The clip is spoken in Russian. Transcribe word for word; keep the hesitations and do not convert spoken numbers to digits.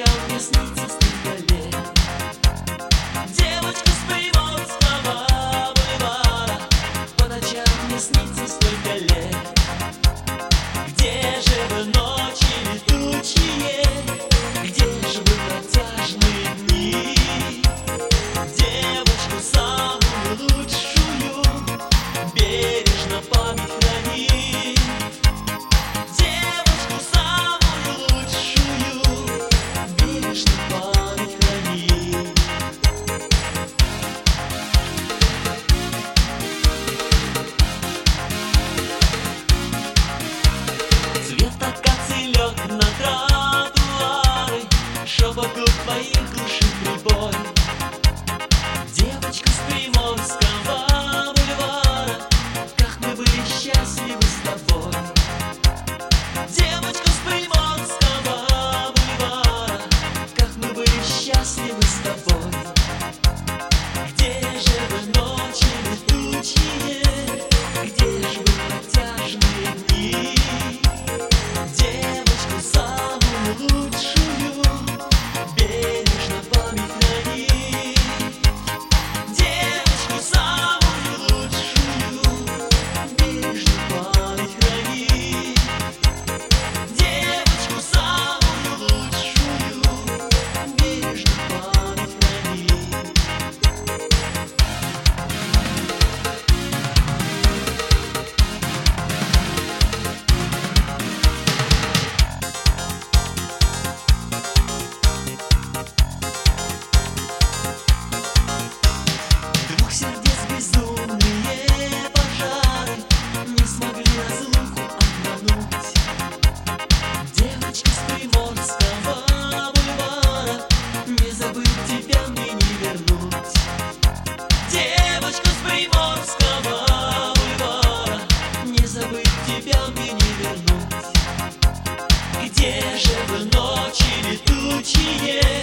мне снится столько лет. Девочка с Приморского бульвара, по ночам мне снится столько лет. Где же вы ночи летучие, где же вы протяжные дни? Девочку самую лучшую бережно память храни. Девочку самую лучшую бережно память храни. Цвет акаций лег на тротуары, шепоту твоих глушит прибой. Девочка с Приморского бульвара, как мы были счастливы с тобой. Девочка с Приморского бульвара, как мы были счастливы с тобой. Где же вы ночи летучие, где же вы протяжные дни? Девочку самую лучшую бережно память храни. Девочку самую лучшую бережно память храни. Девочку самую лучшую бережно память храни. Двух сердец безумные пожары не смогли разлуку обмануть. Девочка с Приморского бульвара, не забыть тебя мне не вернуть. Девочка с Приморского бульвара, не забыть тебя мне не вернуть. Где же вы ночи летучие,